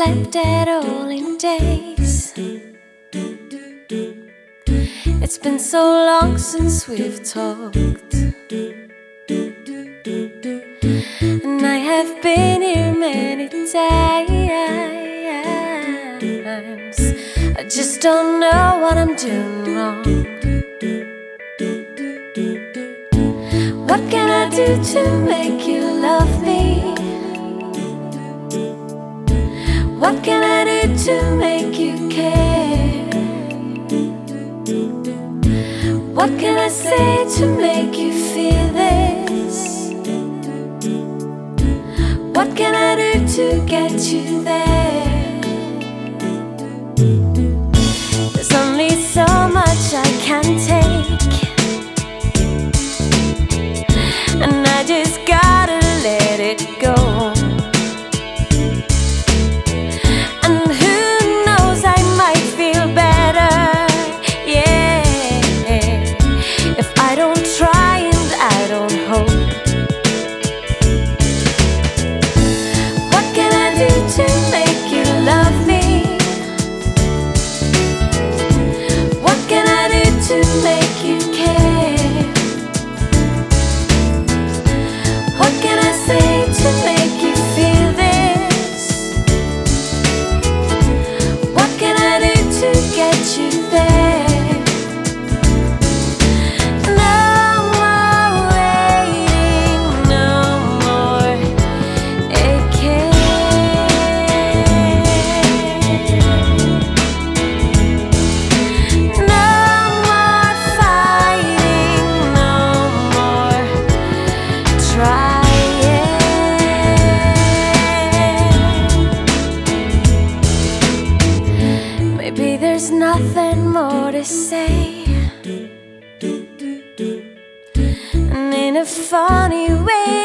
slept at all in days. It's been so long since we've talked, and I have been here many times. I just don't know what I'm doing wrong. What can I do to make you love me? What can I do to make you care? What can I say to make you feel this? What can I do to get you there? There's only so much I can take, and I just gotta let it go. And who knows, I might feel better, yeah, if I don't try and I don't hope. What can I do to make you love me? What can I do to make you care? What can I say to make you feel this? What can I do to get you there? No more waiting, no more aching. No more fighting, no more trying. Maybe there's nothing more to say, and in a funny way